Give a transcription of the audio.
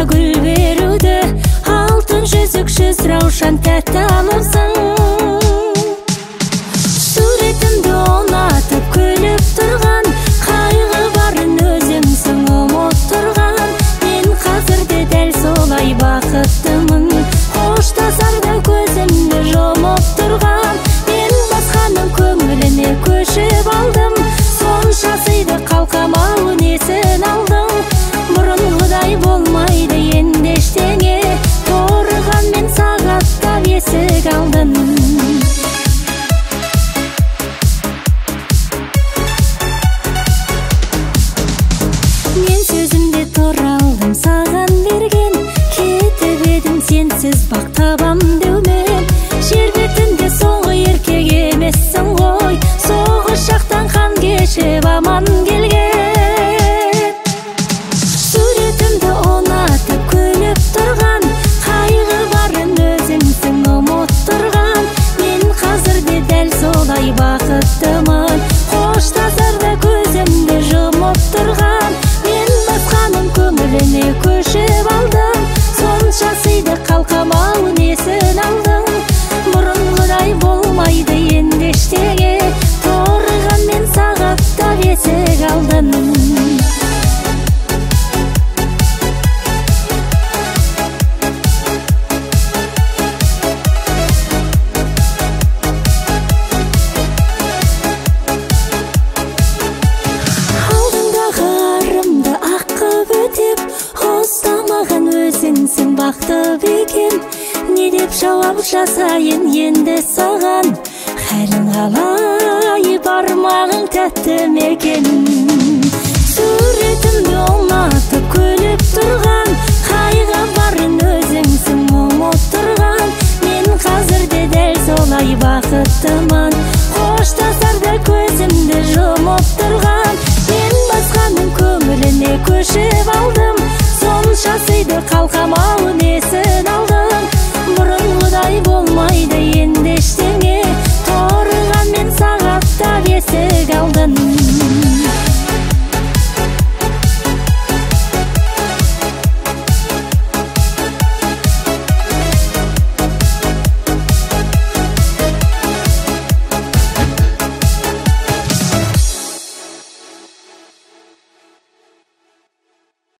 гүл беруді, алтын жүзіксіз раушан тәтті алыпсың. Суретімді ұнатып күліп тұрған, қайғы барын өзімсің ұмыт тұрған. Мен қазірде дәл солай бақыттымын, қоштасарда көзімді жұмып тұрған. Мен басқаның көңіліне көшіп алдым, сонша сыйды қалқамау несін алдың. Бұрынғыдай болмайды енді ештеңе, торыған мен сағаттап есік алдым. Мен сөзімде тұра алдым саған берген, кетіп едім сенсіз бақ табам деумен. Жер бетінде соңғы еркек емессің ғой, соғыс жақтан қан кешіп аман келген. Суретімді ұнатып күліп тұрған, қайғы барын өзіңсің ұмыт тұрған. Мен қазірде дәл солай бақыттымын, қоштасарда көзімді жұмып тұрған. Мен басқаның көңіліне көшіп алдым, сонша сыйды қалқамау несін алдың. Бұрынғыдай болмайды енді ештеңе, торыған мен сағаттап есік алдым. Алдыңдағы арымды аққып өтеп, ұстамаған өзіңсің бақты бекен. Не деп жауап жасайын енді саған, хәлің қалай, бармағың тәтті мекен. Суретімді ұнатып